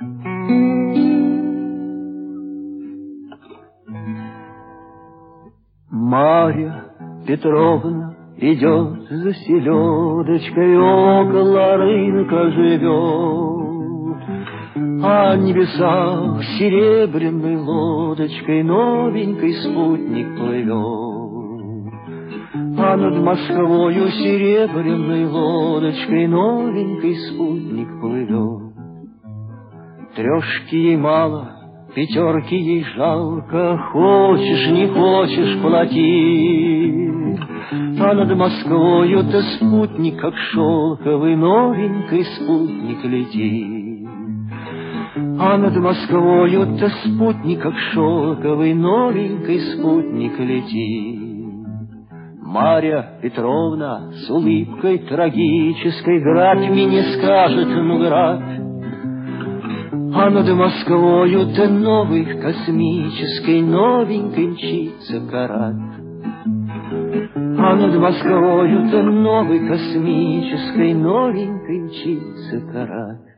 Марья Петровна идет за селедочкой, около рынка живет, а небеса серебряной лодочкой новенький спутник плывет. А над Москвою серебряной лодочкой новенький спутник плывет. Трешки ей мало, пятерки ей жалко, хочешь, не хочешь, плати. А над Москвою-то спутник, как шелковый, новенький спутник летит. А над Москвою-то спутник, как шелковый, новенький спутник летит. Марья Петровна с улыбкой трагической: грать мне скажет, ну грать. А над Москвою-то новый космический, новенький мчится карат. А над Москвою-то новый космический, новенький мчится карат.